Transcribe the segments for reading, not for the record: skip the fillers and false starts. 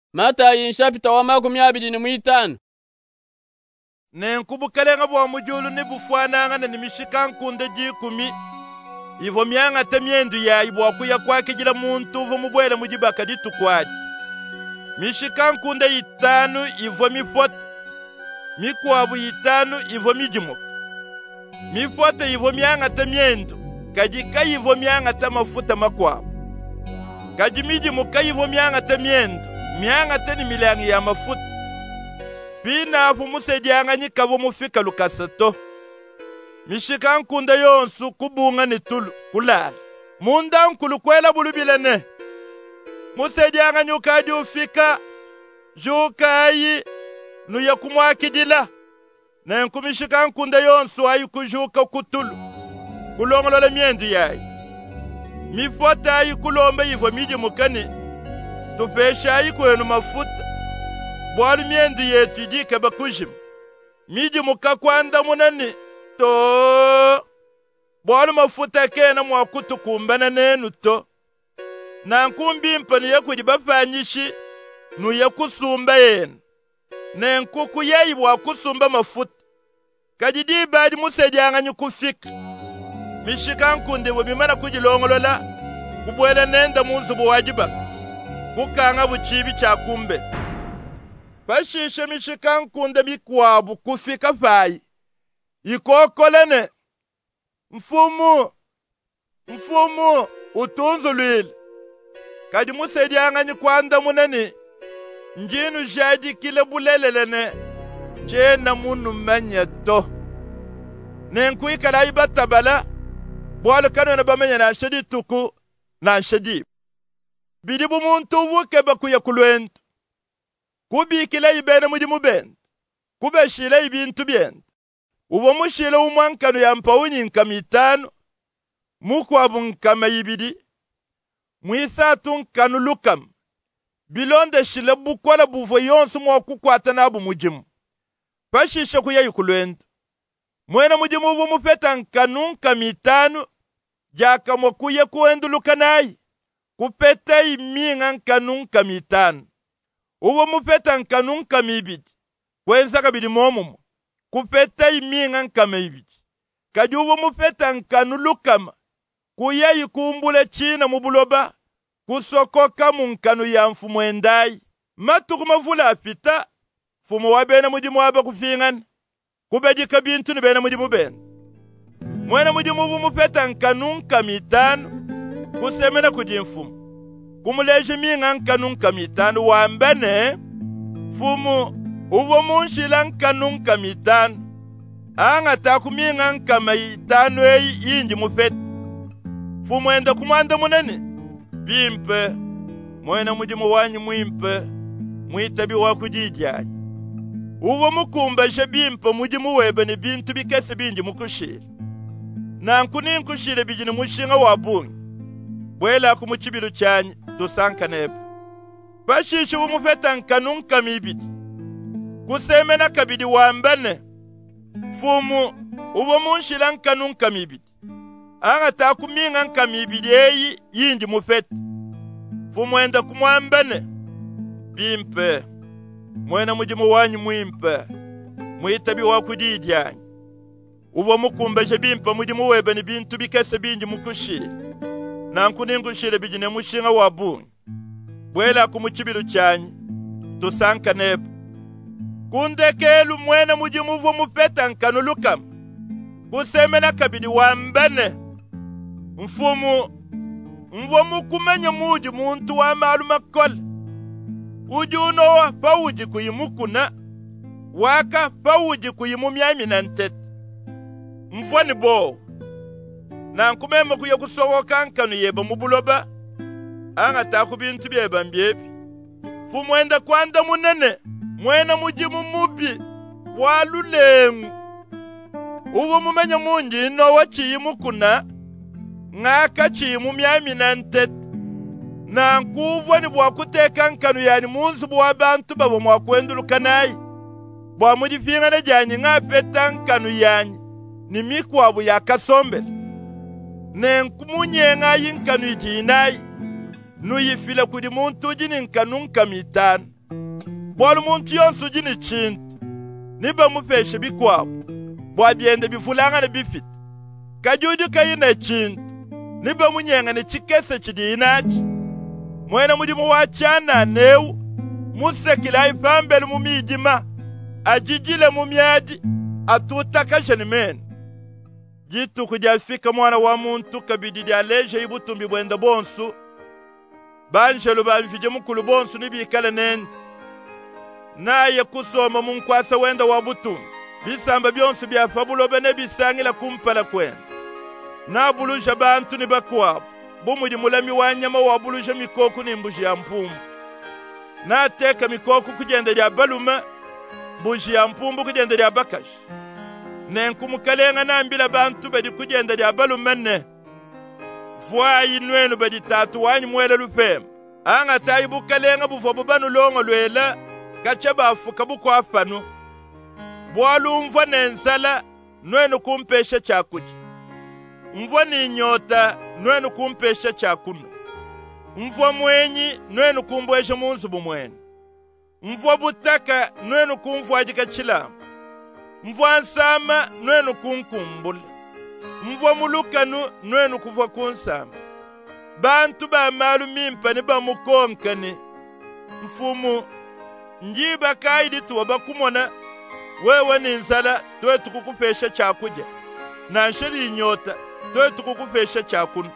Matayo nshapita wa 25. Nenkubukalenga bwa mujulu ni bufwananga na nimishika nkunde jikumi. Ivo myanga te myendu yayi bwakuya kwakijila muntu uvo mubwele mujibaka ditukwadi. Mishika nkunde 5 ivo mifota. Mikwabu 5 ivo mijimuka. Mifota ivo myanga te myendu. Kajika ivo myanga te mafuta makwabu. Kajimijimuka ivo myanga te myendu. Myanga te ni milangi ya mafuta. Pina afu musedianga nyikavo mufika lukasato. Mishika nkunda yonsu kubunga ni tulu kulala. Munda nkulu kwela bulubilene. Musedianga nyuka ufika jukayi nuya kumwakidila. Na nkumishika nkunda yonsu ayi kujuka kutulu. Kulongolola myendu yayi. Mifota ayi kulomba ivo miji mukani. Tupesha ayi kwenu mafuta. Bwalu myendu yetu idika bakujim. Miji mukakwanda munani. To. Bwalu mafuta kena mwakutu kumbana nenu to. Na nkumbi mpani ya kujibafanyishi. Nuya kusumba yenu. Na nkuku yayi wakusumba mafuta. Kajidi badi musedianga nyukufika. Mishika nkunde wabimana kujilongolola. Kubwela nenda munzubu wajibaka. Kukanga buchibi cha kumbe. Pashishe mishika nkunde mikwabu kufika fayi. Ikokolene. Mfumu utunzu lwile. Kadi musedianga nyikwanda munani. Njinu jadi kile bulelelene. Chena munu manyato. Nenkuikala ibatabala. Bwalu kanu na bamenya na shedi tuku na shedi. Bidibu muntu uvuke bakuya kulwentu. Kubikila ibene mudimu bentu. Kubeshila ibintu bentu. Uvo mushile umwankanu ya mpawuni nkama 5. Mukwabu nkama 2. Mwisatu nkanu lukam. Bilonde shile bukola buvo yonsu mwakukwata nabu mujimu. Pashisha kuya yukulwentu. Mwena mujimu uvo mufeta nkanu nkama 5. Jaka mwakuya kuenduluka nayi. Kupeta iminga nkanu nkama 5. Uvo mufeta nkanu nkama 2. Kwenza kabidi momumu. Kupeta iminga nkama 2. Kadi uvo mufeta nkanu lukama. Kuya ikumbule china mubuloba. Kusokoka munkanu ya mfumu endai. Matuku mavula apita. Fumu wabena mujimu waba kufingana. Kubedika bintu ni bena mujimu bena. Mwena mujimu uvo mufeta nkanu nkama 5. Kusemena kujimfumu. Kumuleje minga nkanu nkama 5 wambene. Fumu uvo munshila nkanu nkama 5. Anga taku minga nkama 5 eyi inji mufeta. Fumu enda kumanda munene. Bimpe. Mwena mujimu wanyi mwimpe. Mwitabi wakujijani. Uvo mukumbashe bimpe mujimu webe ni bintu bikese binji mukushile. Na nkuni nkushile bijini mushinga wabungi. Bwela kumuchibilu chanyi tusanka nepo. Pashishi umufeta nkanu nkama 2. Kusemena kabidi wambane. Fumu uvo munshila nkanu nkama 2. Anga takuminga nkama 2 eyi yindi mufeta. Fumu enda kumwambane. Bimpe. Mwena mujimu wanyi mwimpe. Mwitabi wakujijani. Uvo mukumbashe bimpe mujimu webe ni bintu bikese binji mukushile. Na nkuningushile bijine mushinga wabungi. Bwela kumuchibilu chanyi tusanka nepo. Kundekelu mwena mujimu uvo mufeta nkanu lukama. Kusemena kabidi wambane. Mfumu mvo mukumenya muji muntu wa malu makola. Ujuno wa fawuji kuyimukuna. Waka fawuji kuyimumyami na ntete. Mfwani bo. Na nkumema kuya kusowoka nkanu yeba mubuloba. Anga taku bintu byeba mbyebi. Fumu enda kwanda munene. Mwena mujimu mubi. Walulengu. Uvo mumenya munji ino wachiyimukuna. Ngaka chiyimumyami na ntete. Na nkuvwa ni bwakuteka nkanu yani munzu bwa bantu babo mwakwenduluka nayi. Bwa mujifinga na janyi ngapeta nkanu yani. Ni mikwabu ya kasombele. Nenkumunyenga yinkanu ijinayi. Nuyifile kudi muntu jini nkanu nkama 5. bolu muntu yonsu jini chintu niba mupeshe bikwabo bwa byende bifulangane bifit kajuju kayina chintu niba munyengane chikese chidinachi mwena mudimu wachana newu musekila ifambele mumijima ajijile mumyaji atutakashe nimene jitu kujafika mwana wa muntu kabididi aleje ibutumbi bwenda bonsu banjelu banfije mukulu bonsu nibikala nende naye kusoma munkwasa wenda wa butumbi bisamba byonsu bya fabulobe ne bisangila kumpala kwenda nabuluja bantu ni bakwabo bumudi mulami wanyama wabuluja mikoku nimbuji ya mpumbu nateka mikoku kugenda lya baluma mbuji ya mpumbu kugenda lya bakashi nenkumukalenga nambila bantu badi kugenda lya baluma ne fwayi nwenu badi tatu wanyi mwele lupema anga tayi bukalenga bufo bubanu longo lwela kacha bafuka bukwafanu bwalumva nensala nwenu kumpesha chakuja mvwa ni nyota nwenu kumpesha chakuno mvwa mwenyi nwenu kumbwesha munzu bumwene mvwa butaka nwenu kumvwajika chilamu mvwa nsama nwenu kunkumbula mvwa mulukanu nwenu kuvwa kunsama bantu ba malu mimpa ni ba mukonkani mfumu njiba kaidi tuwa bakumona wewe ni nsala tuwe tukukupesha chakuja na nsheli nyota tuwe tukukupesha chakuno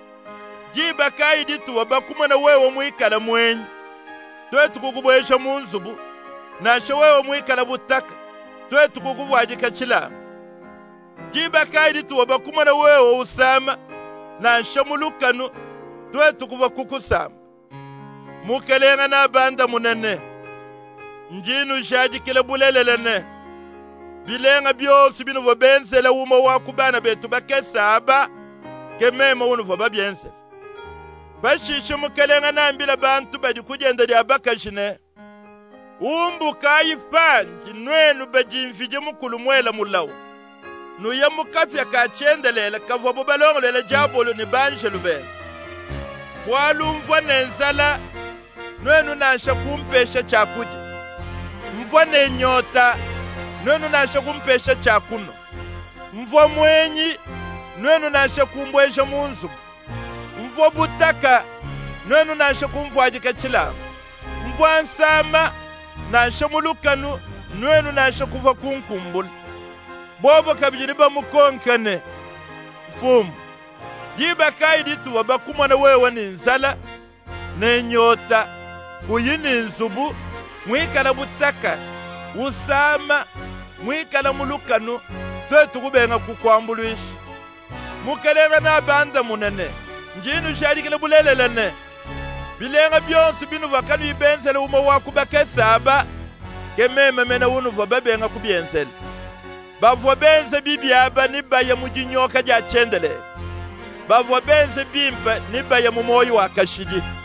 jiba kaidi tuwa bakumona wewe mwikala mwenyi tuwe tukukubwesha munzubu na nshe wewe mwikala butaka tuwe tukukuvwajika chilamu jiba kaidi tuwa bakumona wewe usama na nshe mulukanu tuwe tukuva kukusama mukelenga na banda munene njinu jadikile bulelelene bilenga byose binu vobenzela uma wakubana betu bakesaba kemema unu vobabyense bashishe mukelenga nambila bantu badi kugenda lya bakashine umbu kayifanji nwenu bajimfije mukulu mwela mulawu nuya mukafya kachendelela kavwa bubalongolela jabolo ni banje lubene bwalumva nenzala nwenu nasha kumpesha chakuja mvwa nenyota nwenu nasha kumpesha chakuno mvwa mwenyi nwenu nasha kumbwesha munzu mvwa butaka nwenu nasha kumvwajika chilamu mvwa nsama nasha mulukanu nwenu nasha kuva kunkumbula bobo kabijiri bamukonkane mfumu jiba kaidi tuwa bakumona wewe ni nzala nenyota kuyini nzubu mwikala butaka usama mwikala mulukanu tuwe tukubenga kukwambuluishi mukelenga na banda munene njinu shalikile bulelelene bilenga byonsu binu vakanu ibenzele uma wakubakesaba kememe mena unu vababenga kubyenzele bavwa benze bibyaba nibaya mujinyoka ja chendele bavwa benze bimpa nibaya mumoyi wakashidi